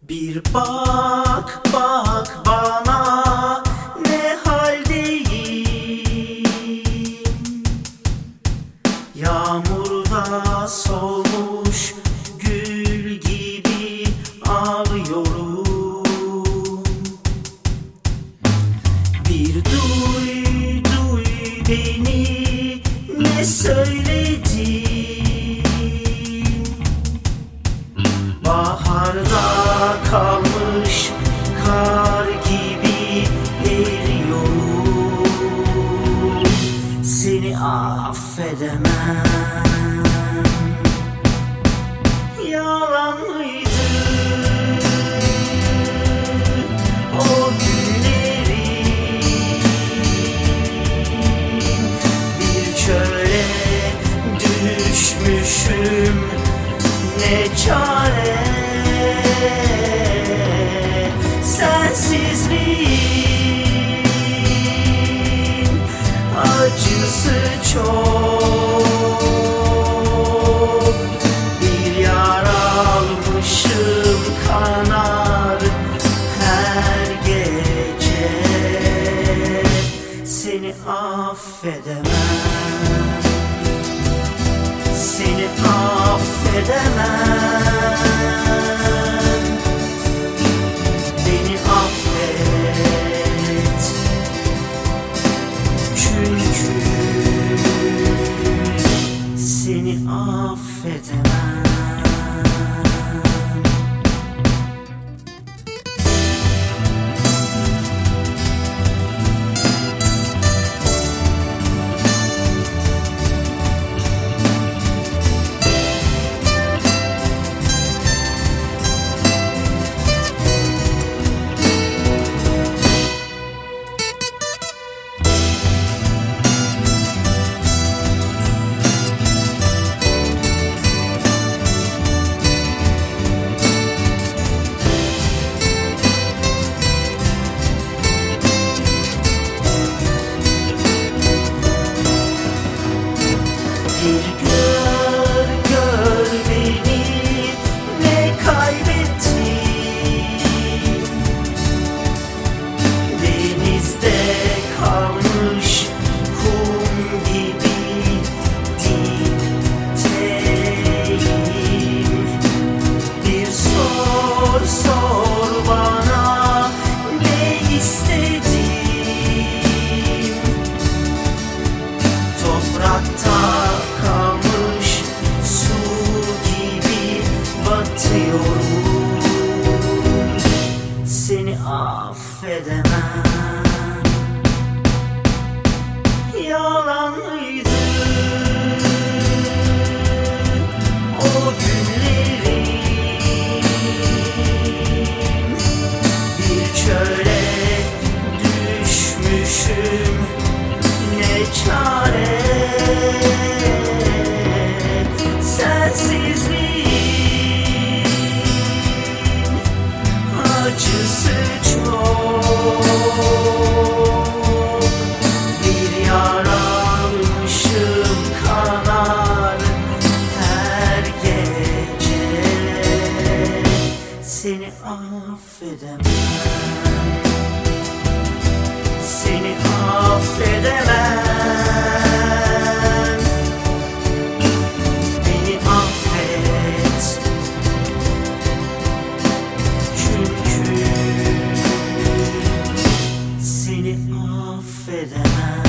Bir bak bak bana ne haldeyim. Yağmurda solmuş gül gibi ağlıyorum. Bir duy beni, ne söyledin? Baharda kalmış kar gibi eriyorum. Seni affedemem. Yalan mıydı o günlerin? Bir çöle düşmüşüm, ne çare. Sensizliğin acısı çok. Bir yara almışım, kanar her gece. Seni affedemem. Seni affedemem. Beni affet, çünkü seni affedemem. Gör beni, ne kaybettim. Denizde kalmış kum gibi dipteyim. Bir sor bana, ne istedim. Toprakta kalmış su gibi batıyorum. Seni affedemem. Yalan mıydı o günlerin? Bir çöle düşmüşüm, ne çare. Sensizliğin acısı çok. Bir yara almışım, kanar her gece. Seni affedemem. Seni affedemem. Beni affet, çünkü seni affedemem.